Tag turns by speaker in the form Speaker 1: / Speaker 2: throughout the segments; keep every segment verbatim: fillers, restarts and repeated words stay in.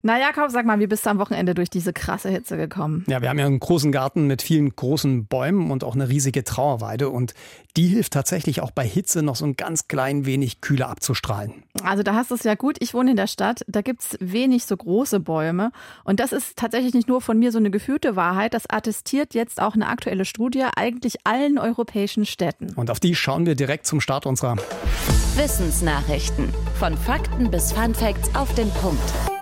Speaker 1: Na Jakob, sag mal, wie bist du am Wochenende durch diese krasse Hitze gekommen?
Speaker 2: Ja, wir haben ja einen großen Garten mit vielen großen Bäumen und auch eine riesige Trauerweide. Und die hilft tatsächlich auch bei Hitze noch so ein ganz klein wenig kühler abzustrahlen.
Speaker 1: Also da hast du es ja gut. Ich wohne in der Stadt, da gibt's wenig so große Bäume. Und das ist tatsächlich nicht nur von mir so eine gefühlte Wahrheit. Das attestiert jetzt auch eine aktuelle Studie eigentlich allen europäischen Städten.
Speaker 2: Und auf die schauen wir direkt zum Start unserer
Speaker 3: Wissensnachrichten. Von Fakten bis Funfacts auf den Punkt.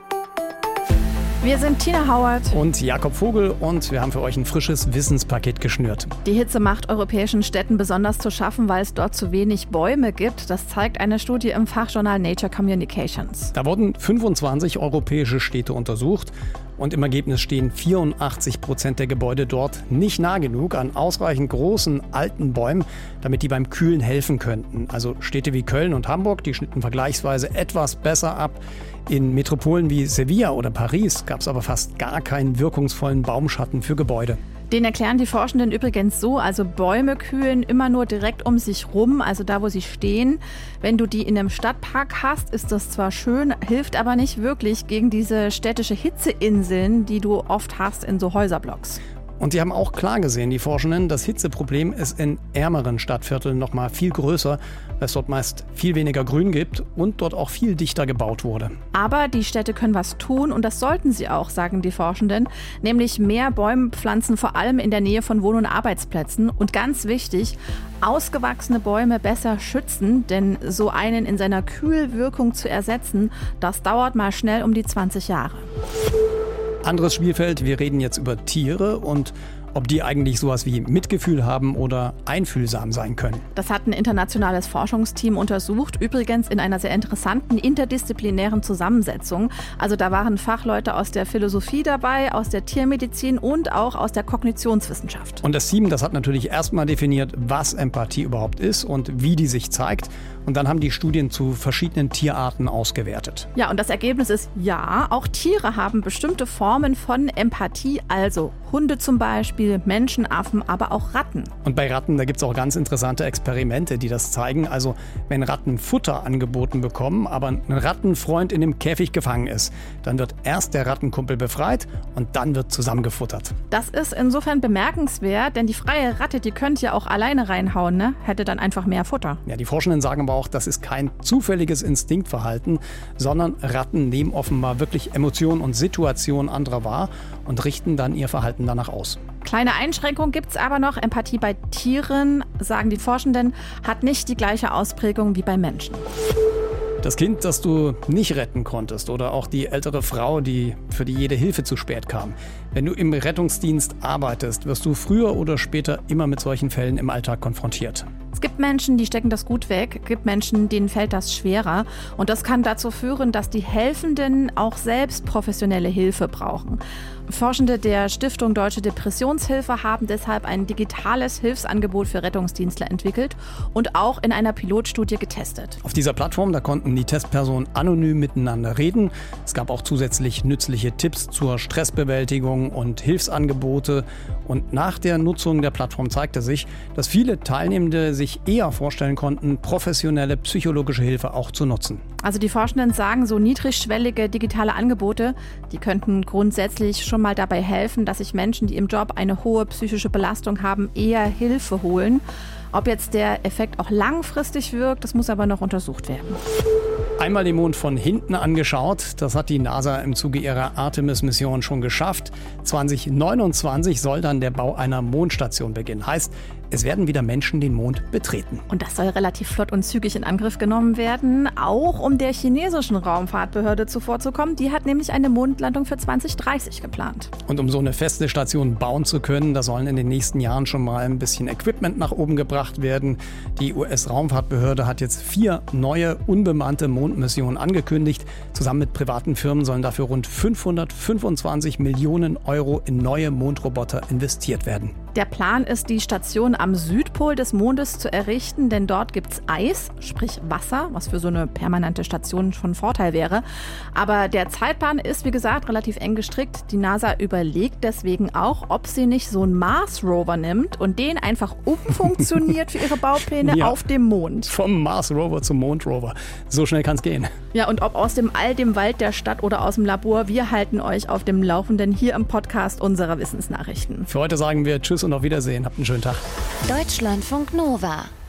Speaker 1: Wir sind Tina Hauert
Speaker 2: und Jakob Vogel und wir haben für euch ein frisches Wissenspaket geschnürt.
Speaker 1: Die Hitze macht europäischen Städten besonders zu schaffen, weil es dort zu wenig Bäume gibt. Das zeigt eine Studie im Fachjournal Nature Communications.
Speaker 2: Da wurden fünfundzwanzig europäische Städte untersucht und im Ergebnis stehen vierundachtzig Prozent der Gebäude dort nicht nah genug an ausreichend großen, alten Bäumen, damit die beim Kühlen helfen könnten. Also Städte wie Köln und Hamburg, die schnitten vergleichsweise etwas besser ab. In Metropolen wie Sevilla oder Paris gab es aber fast gar keinen wirkungsvollen Baumschatten für Gebäude.
Speaker 1: Den erklären die Forschenden übrigens so, also Bäume kühlen immer nur direkt um sich rum, also da, wo sie stehen. Wenn du die in einem Stadtpark hast, ist das zwar schön, hilft aber nicht wirklich gegen diese städtische Hitzeinseln, die du oft hast in so Häuserblocks.
Speaker 2: Und die haben auch klar gesehen, die Forschenden, das Hitzeproblem ist in ärmeren Stadtvierteln noch mal viel größer, weil es dort meist viel weniger Grün gibt und dort auch viel dichter gebaut wurde.
Speaker 1: Aber die Städte können was tun und das sollten sie auch, sagen die Forschenden, nämlich mehr Bäume pflanzen, vor allem in der Nähe von Wohn- und Arbeitsplätzen. Und ganz wichtig, ausgewachsene Bäume besser schützen, denn so einen in seiner Kühlwirkung zu ersetzen, das dauert mal schnell um die zwanzig Jahre.
Speaker 2: Anderes Spielfeld, wir reden jetzt über Tiere und ob die eigentlich sowas wie Mitgefühl haben oder einfühlsam sein können.
Speaker 1: Das hat ein internationales Forschungsteam untersucht, übrigens in einer sehr interessanten interdisziplinären Zusammensetzung. Also da waren Fachleute aus der Philosophie dabei, aus der Tiermedizin und auch aus der Kognitionswissenschaft.
Speaker 2: Und das Team, das hat natürlich erstmal definiert, was Empathie überhaupt ist und wie die sich zeigt. Und dann haben die Studien zu verschiedenen Tierarten ausgewertet.
Speaker 1: Ja, und das Ergebnis ist, ja, auch Tiere haben bestimmte Formen von Empathie, also Hunde zum Beispiel, Menschen, Affen, aber auch Ratten.
Speaker 2: Und bei Ratten, da gibt es auch ganz interessante Experimente, die das zeigen. Also wenn Ratten Futter angeboten bekommen, aber ein Rattenfreund in dem Käfig gefangen ist, dann wird erst der Rattenkumpel befreit und dann wird zusammengefuttert.
Speaker 1: Das ist insofern bemerkenswert, denn die freie Ratte, die könnte ja auch alleine reinhauen, ne? Hätte dann einfach mehr Futter.
Speaker 2: Ja, die Forschenden sagen aber auch, das ist kein zufälliges Instinktverhalten, sondern Ratten nehmen offenbar wirklich Emotionen und Situationen anderer wahr und richten dann ihr Verhalten danach aus.
Speaker 1: Kleine Einschränkung gibt es aber noch. Empathie bei Tieren, sagen die Forschenden, hat nicht die gleiche Ausprägung wie bei Menschen.
Speaker 2: Das Kind, das du nicht retten konntest oder auch die ältere Frau, die für die jede Hilfe zu spät kam. Wenn du im Rettungsdienst arbeitest, wirst du früher oder später immer mit solchen Fällen im Alltag konfrontiert.
Speaker 1: Es gibt Menschen, die stecken das gut weg, es gibt Menschen, denen fällt das schwerer. Und das kann dazu führen, dass die Helfenden auch selbst professionelle Hilfe brauchen. Forschende der Stiftung Deutsche Depressionshilfe haben deshalb ein digitales Hilfsangebot für Rettungsdienstler entwickelt und auch in einer Pilotstudie getestet.
Speaker 2: Auf dieser Plattform, da konnten die Testpersonen anonym miteinander reden. Es gab auch zusätzlich nützliche Tipps zur Stressbewältigung und Hilfsangebote. Und nach der Nutzung der Plattform zeigte sich, dass viele Teilnehmende sich eher vorstellen konnten, professionelle psychologische Hilfe auch zu nutzen.
Speaker 1: Also die Forschenden sagen, so niedrigschwellige digitale Angebote, die könnten grundsätzlich schon mal dabei helfen, dass sich Menschen, die im Job eine hohe psychische Belastung haben, eher Hilfe holen. Ob jetzt der Effekt auch langfristig wirkt, das muss aber noch untersucht werden.
Speaker 2: Einmal den Mond von hinten angeschaut, das hat die NASA im Zuge ihrer Artemis-Mission schon geschafft. zwanzig neunundzwanzig soll dann der Bau einer Mondstation beginnen. Heißt, es werden wieder Menschen den Mond betreten.
Speaker 1: Und das soll relativ flott und zügig in Angriff genommen werden, auch um der chinesischen Raumfahrtbehörde zuvorzukommen. Die hat nämlich eine Mondlandung für zwanzig dreißig geplant.
Speaker 2: Und um so eine feste Station bauen zu können, da sollen in den nächsten Jahren schon mal ein bisschen Equipment nach oben gebracht werden. Die U S-Raumfahrtbehörde hat jetzt vier neue unbemannte Mondmissionen angekündigt. Zusammen mit privaten Firmen sollen dafür rund fünfhundertfünfundzwanzig Millionen Euro in neue Mondroboter investiert werden.
Speaker 1: Der Plan ist, die Station am Südpol des Mondes zu errichten, denn dort gibt's Eis, sprich Wasser, was für so eine permanente Station von Vorteil wäre. Aber der Zeitplan ist, wie gesagt, relativ eng gestrickt. Die NASA überlegt deswegen auch, ob sie nicht so einen Mars-Rover nimmt und den einfach umfunktioniert für ihre Baupläne ja, auf dem Mond.
Speaker 2: Vom Mars-Rover zum Mond-Rover. So schnell kann's gehen.
Speaker 1: Ja, und ob aus dem All, dem Wald der Stadt oder aus dem Labor, wir halten euch auf dem Laufenden hier im Podcast unserer Wissensnachrichten.
Speaker 2: Für heute sagen wir Tschüss und auf Wiedersehen. Habt einen schönen Tag.
Speaker 3: Deutschlandfunk Nova.